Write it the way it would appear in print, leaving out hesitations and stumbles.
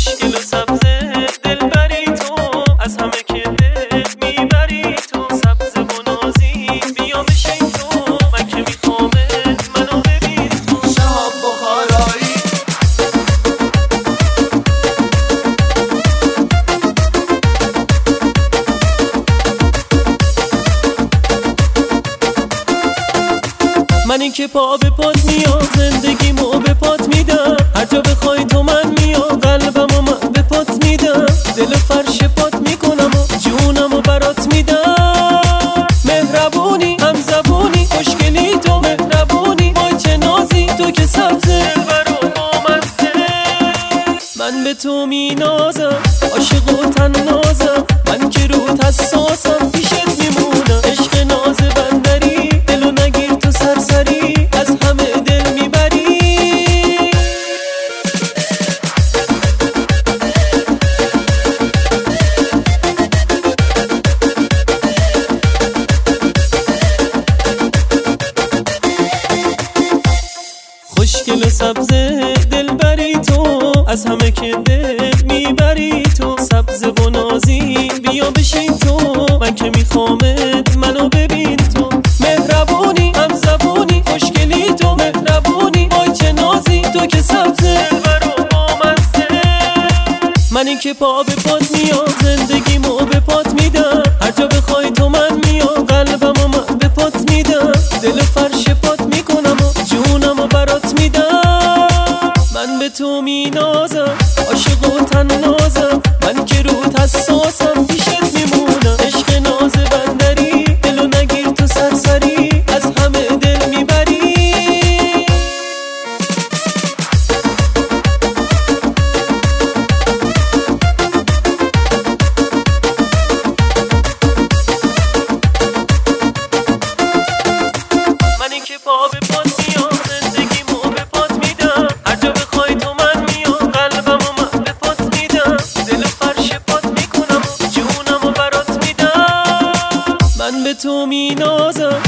خوشگل و سبز دلبری تو، از همه که دل میبری تو. سبز و نازی بیا بشین تو، من که میخوامت منو ببین تو. شهاب بخارایی منی که پا به پات میام، زندگیمو به پات میدم. هر جا بخوای تو من میام، قلبمو من به پات میدم. دل فرش پات میکنم و جونمو برات میدم. مهربونی هم زبونی خوشگلی تو، مهربونی وای چه نازی تو که سبزه دلبر و بامزه. من به تو مینازم عاشق و طنازم، من که روت حساسم پیشت میمونم. عشق ناز بندری دلو نگیر تو سرسری، از همه دل میبری. خوشگل و سبز دلبری تو، از همه که دل میبری تو. سبز و نازی بیا بشین تو، من که میخوامت منو ببین تو. مهربونی هم زبونی خوشگلی تو، مهربونی وای چه نازی تو که سبزه دلبر و بامزه. منی که پا به پات میام، زندگیمو به پات میدم. هر جا بخوای تو من میام، قلبمو من به پات میدم. دل فرش پات میکنم و جونمو برات میدم. من به تو مینازم عاشق و طنازم، من که روت حساسم پیشت میمونم. عشق ناز بندری دلو نگیر تو سرسری، از همه دل میبری. منی که پا به پات میام، زندگیمو به پات میدم. هر جا بخوای تو من میام، قلبمو من به پات میدم. دل فرش پات میکنم و جونمو برات میدم. من به تو مینازم